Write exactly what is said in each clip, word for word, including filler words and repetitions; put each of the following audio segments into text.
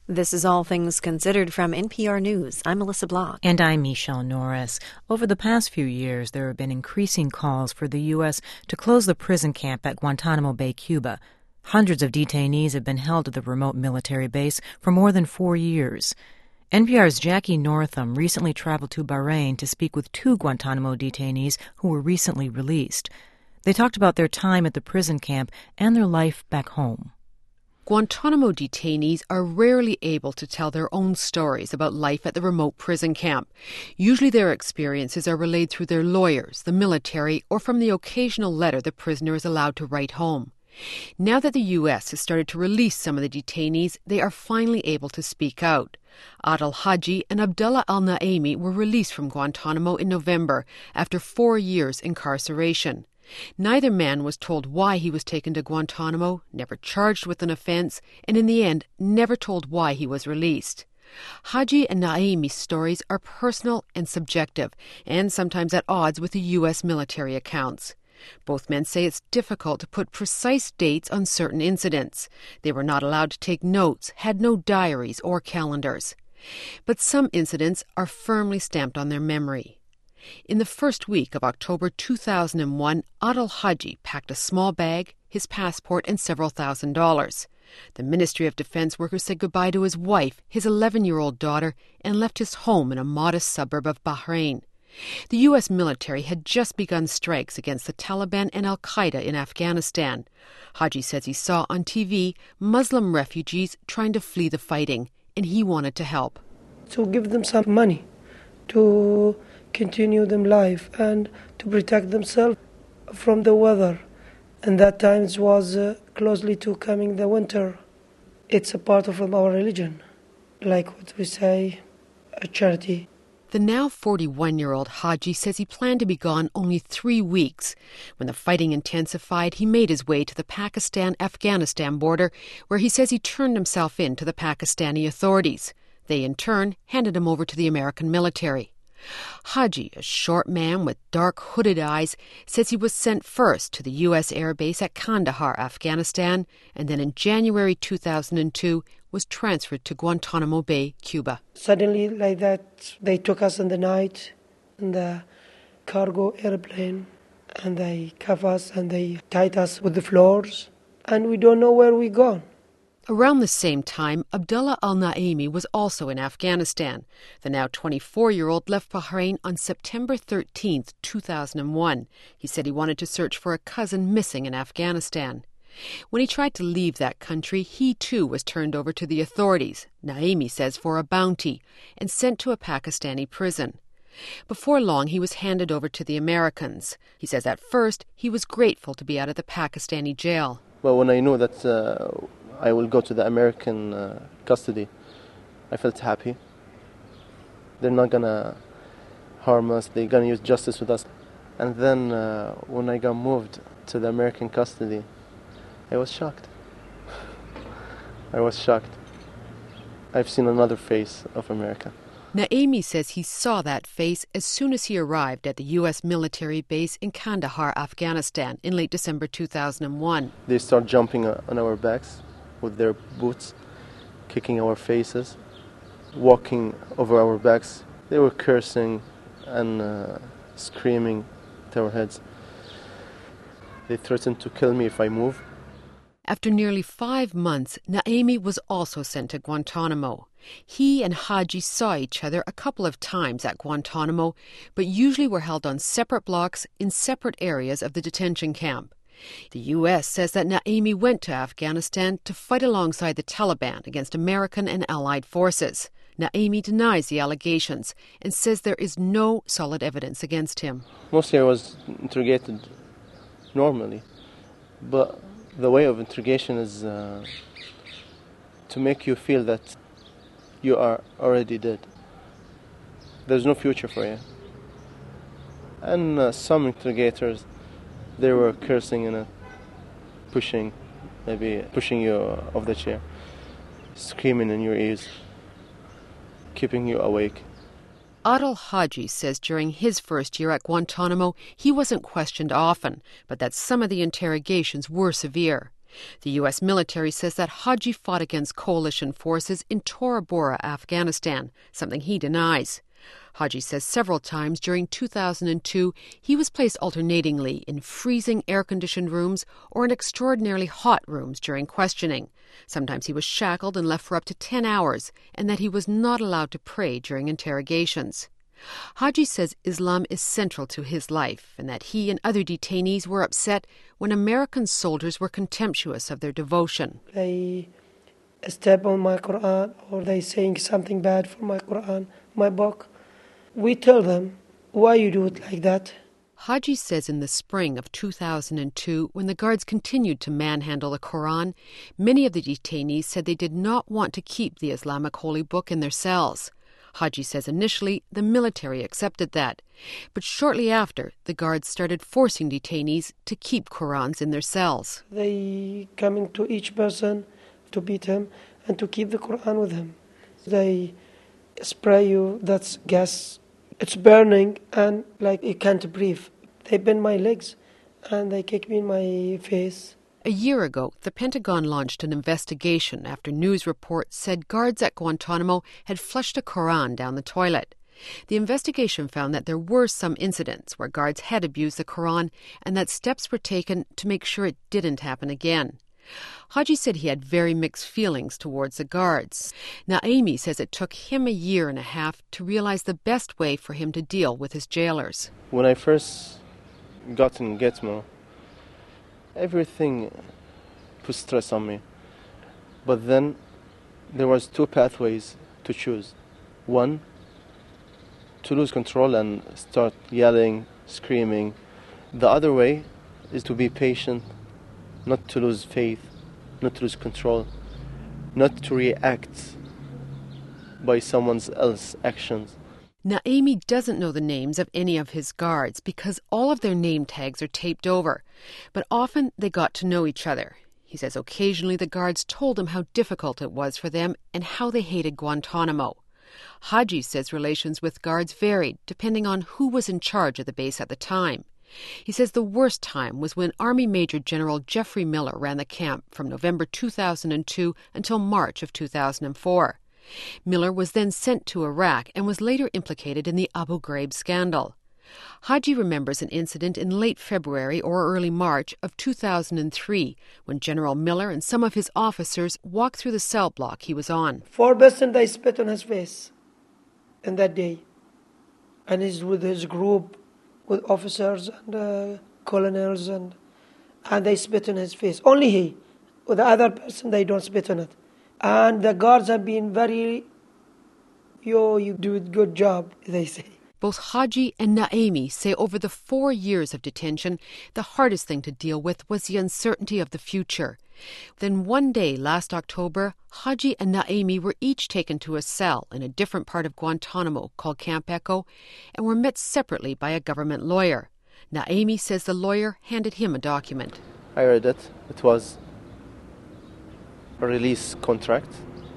This is All Things Considered from N P R News. I'm Melissa Block. And I'm Michelle Norris. Over the past few years, there have been increasing calls for the U S to close the prison camp at Guantanamo Bay, Cuba. Hundreds of detainees have been held at the remote military base for more than four years. N P R's Jackie Northam recently traveled to Bahrain to speak with two Guantanamo detainees who were recently released. They talked about their time at the prison camp and their life back home. Guantanamo detainees are rarely able to tell their own stories about life at the remote prison camp. Usually their experiences are relayed through their lawyers, the military, or from the occasional letter the prisoner is allowed to write home. Now that the U S has started to release some of the detainees, they are finally able to speak out. Adel Haji and Abdullah Al-Naimi were released from Guantanamo in November after four years incarceration. Neither man was told why he was taken to Guantanamo, never charged with an offence, and in the end never told why he was released. Haji and Naimi's stories are personal and subjective, and sometimes at odds with the U S military accounts. Both men say it's difficult to put precise dates on certain incidents. They were not allowed to take notes, had no diaries or calendars. But some incidents are firmly stamped on their memory. In the first week of October two thousand one, Adel Haji packed a small bag, his passport, and several thousand dollars. The Ministry of Defense workers said goodbye to his wife, his eleven-year-old daughter, and left his home in a modest suburb of Bahrain. The U S military had just begun strikes against the Taliban and Al-Qaeda in Afghanistan. Haji says he saw on T V Muslim refugees trying to flee the fighting, and he wanted to help. To give them some money to continue them life and to protect themselves from the weather. And that time it was uh, closely to coming the winter. It's a part of our religion, like what we say, a charity. The now forty-one-year-old Haji says he planned to be gone only three weeks. When the fighting intensified, he made his way to the Pakistan-Afghanistan border, where he says he turned himself in to the Pakistani authorities. They, in turn, handed him over to the American military. Haji, a short man with dark hooded eyes, says he was sent first to the U S air base at Kandahar, Afghanistan, and then in January two thousand two was transferred to Guantanamo Bay, Cuba. Suddenly, like that, they took us in the night in the cargo airplane, and they cuff us and they tied us with the floors, and we don't know where we're going. Around the same time, Abdullah Al-Naimi was also in Afghanistan. The now twenty-four-year-old left Bahrain on September thirteenth, two thousand one. He said he wanted to search for a cousin missing in Afghanistan. When he tried to leave that country, he too was turned over to the authorities, Naimi says for a bounty, and sent to a Pakistani prison. Before long, he was handed over to the Americans. He says at first he was grateful to be out of the Pakistani jail. Well, when I knew that uh, I will go to the American uh, custody, I felt happy. They're not going to harm us. They're going to use justice with us. And then uh, when I got moved to the American custody, I was shocked. I was shocked. I've seen another face of America. Naimi says he saw that face as soon as he arrived at the U S military base in Kandahar, Afghanistan, in late December two thousand one. They start jumping on our backs with their boots, kicking our faces, walking over our backs. They were cursing and uh, screaming at our heads. They threatened to kill me if I move. After nearly five months, Naimi was also sent to Guantanamo. He and Haji saw each other a couple of times at Guantanamo, but usually were held on separate blocks in separate areas of the detention camp. The U S says that Naimi went to Afghanistan to fight alongside the Taliban against American and Allied forces. Naimi denies the allegations and says there is no solid evidence against him. Mostly I was interrogated normally, but the way of interrogation is uh, to make you feel that you are already dead. There's no future for you. And uh, some interrogators, they were cursing and uh, pushing, maybe pushing you off the chair, screaming in your ears, keeping you awake. Adel Haji says during his first year at Guantanamo, he wasn't questioned often, but that some of the interrogations were severe. The U S military says that Haji fought against coalition forces in Tora Bora, Afghanistan, something he denies. Haji says several times during two thousand two he was placed alternatingly in freezing air-conditioned rooms or in extraordinarily hot rooms during questioning. Sometimes he was shackled and left for up to ten hours, and that he was not allowed to pray during interrogations. Haji says Islam is central to his life and that he and other detainees were upset when American soldiers were contemptuous of their devotion. They step on my Quran or they saying something bad for my Quran, my book. We tell them, why you do it like that? Haji says in the spring of two thousand two, when the guards continued to manhandle the Quran, many of the detainees said they did not want to keep the Islamic holy book in their cells. Haji says initially the military accepted that, but shortly after, the guards started forcing detainees to keep Qurans in their cells. They coming to each person to beat him and to keep the Quran with him. They spray you, that's gas, it's burning, and like you can't breathe. They bend my legs and they kick me in my face. A year ago, the Pentagon launched an investigation after news reports said guards at Guantanamo had flushed a Quran down the toilet. The investigation found that there were some incidents where guards had abused the Quran and that steps were taken to make sure it didn't happen again. Haji said he had very mixed feelings towards the guards. Naimi says it took him a year and a half to realize the best way for him to deal with his jailers. When I first got in Gitmo, everything put stress on me. But then there was two pathways to choose. One, to lose control and start yelling, screaming. The other way is to be patient, not to lose faith, not to lose control, not to react by someone else's actions. Naimi doesn't know the names of any of his guards because all of their name tags are taped over, but often they got to know each other. He says occasionally the guards told him how difficult it was for them and how they hated Guantanamo. Haji says relations with guards varied depending on who was in charge of the base at the time. He says the worst time was when Army Major General Jeffrey Miller ran the camp from November two thousand two until March of two thousand four. Miller was then sent to Iraq and was later implicated in the Abu Ghraib scandal. Haji remembers an incident in late February or early March of two thousand three when General Miller and some of his officers walked through the cell block he was on. Four persons, they spit on his face in that day. And he's with his group, with officers and uh, colonels, and and they spit on his face. Only he. With the other person, they don't spit on it. And the guards have been very, yo, you do a good job, they say. Both Haji and Naimi say over the four years of detention, the hardest thing to deal with was the uncertainty of the future. Then one day last October, Haji and Naimi were each taken to a cell in a different part of Guantanamo called Camp Echo and were met separately by a government lawyer. Naimi says the lawyer handed him a document. I read it. It was a release contract.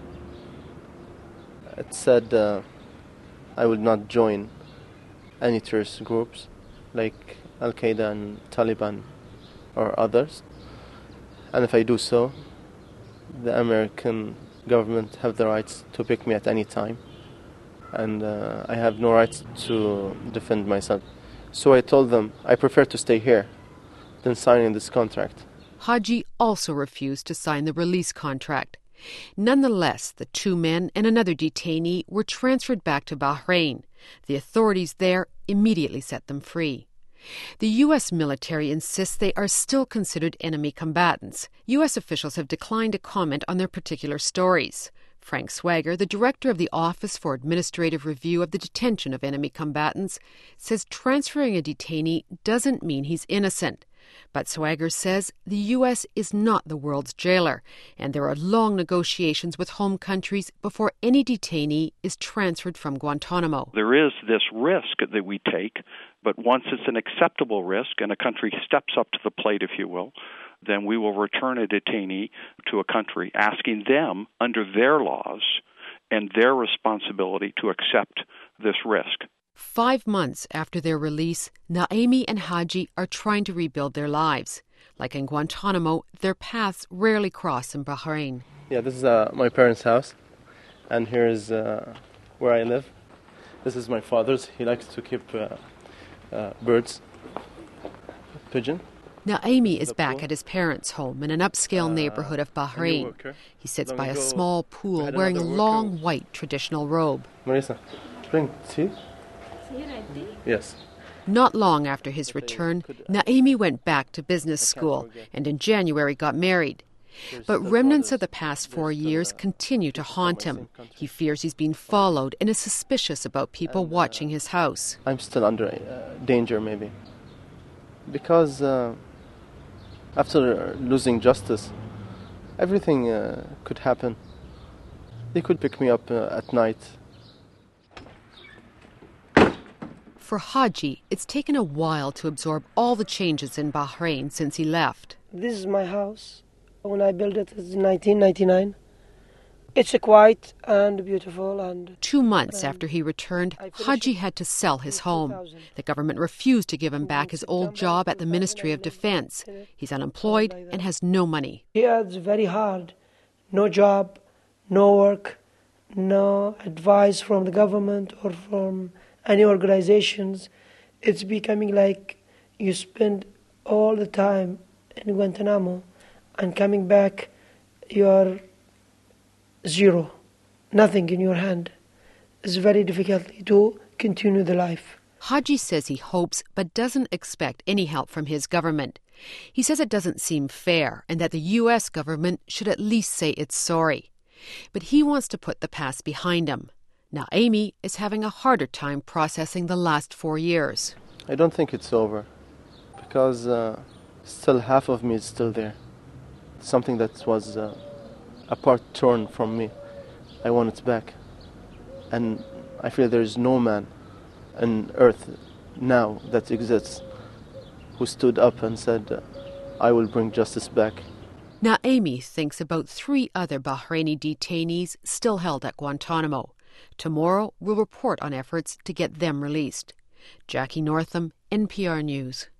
It said uh, I would not join any terrorist groups like Al-Qaeda and Taliban or others. And if I do so, the American government have the rights to pick me at any time. And uh, I have no rights to defend myself. So I told them I prefer to stay here than signing this contract. Haji also refused to sign the release contract. Nonetheless, the two men and another detainee were transferred back to Bahrain. The authorities there immediately set them free. The U S military insists they are still considered enemy combatants. U S officials have declined to comment on their particular stories. Frank Swagger, the director of the Office for Administrative Review of the Detention of Enemy Combatants, says transferring a detainee doesn't mean he's innocent. But Swagger says the U S is not the world's jailer, and there are long negotiations with home countries before any detainee is transferred from Guantanamo. There is this risk that we take, but once it's an acceptable risk and a country steps up to the plate, if you will, then we will return a detainee to a country, asking them, under their laws and their responsibility, to accept this risk. Five months after their release, Naimi and Haji are trying to rebuild their lives. Like in Guantanamo, their paths rarely cross in Bahrain. Yeah, this is uh, my parents' house, and here is uh, where I live. This is my father's. He likes to keep uh, uh, birds, pigeon. Naimi is back at his parents' home in an upscale neighborhood of Bahrain. He sits by a small pool wearing a long white traditional robe. Marisa, bring tea? Yes. Not long after his return, Naimi went back to business school and in January got married. But remnants of the past four years continue to haunt him. He fears he's been followed and is suspicious about people watching his house. I'm still under uh, danger, maybe. Because uh, after losing justice, everything uh, could happen. They could pick me up uh, at night. For Haji, it's taken a while to absorb all the changes in Bahrain since he left. This is my house. When I built it in nineteen ninety-nine. It's quiet and beautiful. And Two months after he returned, Haji had to sell his home. The government refused to give him back his old job at the Ministry of Defense. He's unemployed and has no money. Yeah, it's very hard. No job, no work, no advice from the government or from any organizations. It's becoming like you spend all the time in Guantanamo and coming back, you're zero, nothing in your hand. It's very difficult to continue the life. Haji says he hopes but doesn't expect any help from his government. He says it doesn't seem fair and that the U S government should at least say it's sorry. But he wants to put the past behind him. Naimi is having a harder time processing the last four years. I don't think it's over because uh, still half of me is still there. Something that was uh, a part torn from me. I want it back. And I feel there is no man on earth now that exists who stood up and said, uh, I will bring justice back. Naimi thinks about three other Bahraini detainees still held at Guantanamo. Tomorrow we'll report on efforts to get them released. Jackie Northam, N P R News.